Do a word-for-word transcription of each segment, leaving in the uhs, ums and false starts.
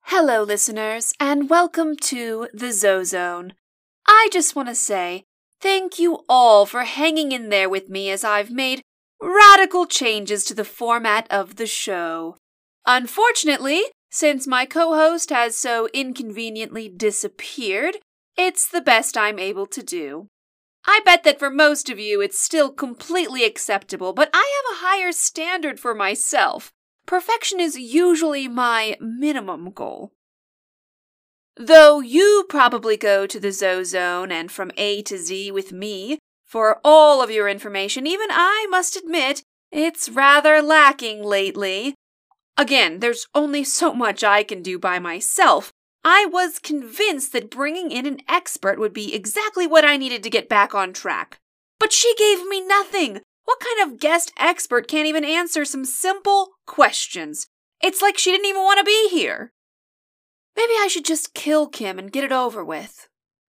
Hello, listeners, and welcome to the Zozone. I just want to say thank you all for hanging in there with me as I've made radical changes to the format of the show. Unfortunately, since my co-host has so inconveniently disappeared, it's the best I'm able to do. I bet that for most of you it's still completely acceptable, but I have a higher standard for myself. Perfection is usually my minimum goal. Though you probably go to the Zozone and from A to Z with me for all of your information, even I must admit it's rather lacking lately. Again, there's only so much I can do by myself. I was convinced that bringing in an expert would be exactly what I needed to get back on track. But she gave me nothing. What kind of guest expert can't even answer some simple questions? It's like she didn't even want to be here. Maybe I should just kill Kim and get it over with.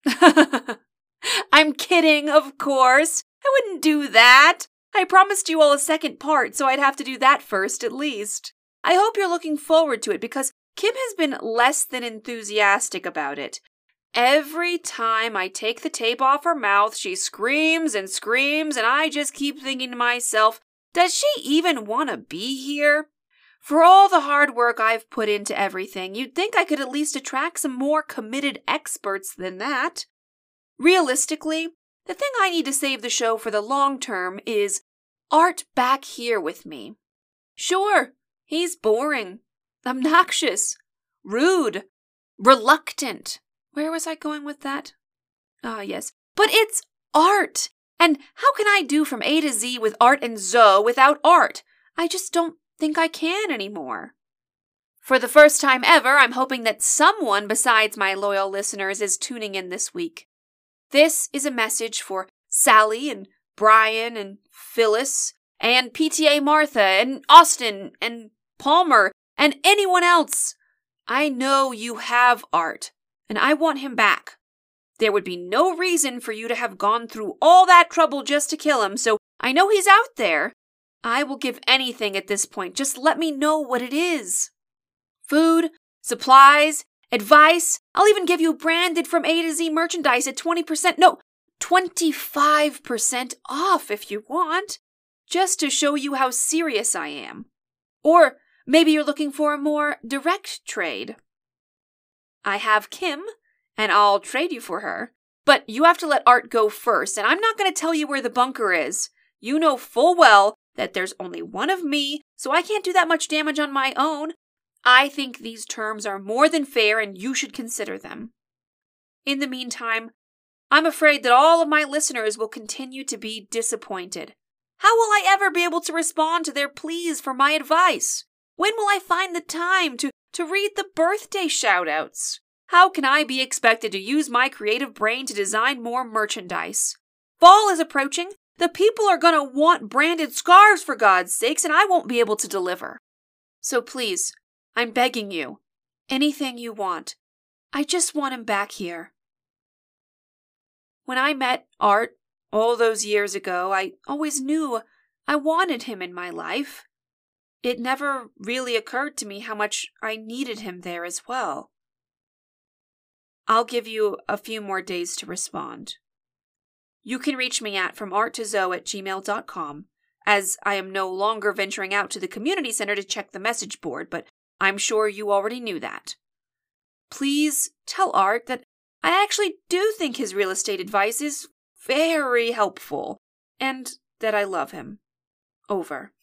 I'm kidding, of course. I wouldn't do that. I promised you all a second part, so I'd have to do that first at least. I hope you're looking forward to it because Kim has been less than enthusiastic about it. Every time I take the tape off her mouth, she screams and screams, and I just keep thinking to myself, does she even want to be here? For all the hard work I've put into everything, you'd think I could at least attract some more committed experts than that. Realistically, the thing I need to save the show for the long term is Art back here with me. Sure, he's boring, obnoxious, rude, reluctant. Where was I going with that? Ah, yes. But it's Art! And how can I do from A to Z with Art and Zoe without Art? I just don't think I can anymore. For the first time ever, I'm hoping that someone besides my loyal listeners is tuning in this week. This is a message for Sally and Brian and Phyllis and P T A Martha and Austin and Palmer and anyone else. I know you have Art. And I want him back. There would be no reason for you to have gone through all that trouble just to kill him, so I know he's out there. I will give anything at this point. Just let me know what it is. Food, supplies, advice. I'll even give you branded from A to Z merchandise at twenty percent, no, twenty-five percent off if you want, just to show you how serious I am. Or maybe you're looking for a more direct trade. I have Kim, and I'll trade you for her. But you have to let Art go first, and I'm not going to tell you where the bunker is. You know full well that there's only one of me, so I can't do that much damage on my own. I think these terms are more than fair, and you should consider them. In the meantime, I'm afraid that all of my listeners will continue to be disappointed. How will I ever be able to respond to their pleas for my advice? When will I find the time to To read the birthday shoutouts? How can I be expected to use my creative brain to design more merchandise? Fall is approaching. The people are going to want branded scarves for God's sakes, and I won't be able to deliver. So please, I'm begging you, anything you want. I just want him back here. When I met Art all those years ago, I always knew I wanted him in my life. It never really occurred to me how much I needed him there as well. I'll give you a few more days to respond. You can reach me at from art to zoe at gmail dot com, as I am no longer venturing out to the community center to check the message board, but I'm sure you already knew that. Please tell Art that I actually do think his real estate advice is very helpful, and that I love him. Over.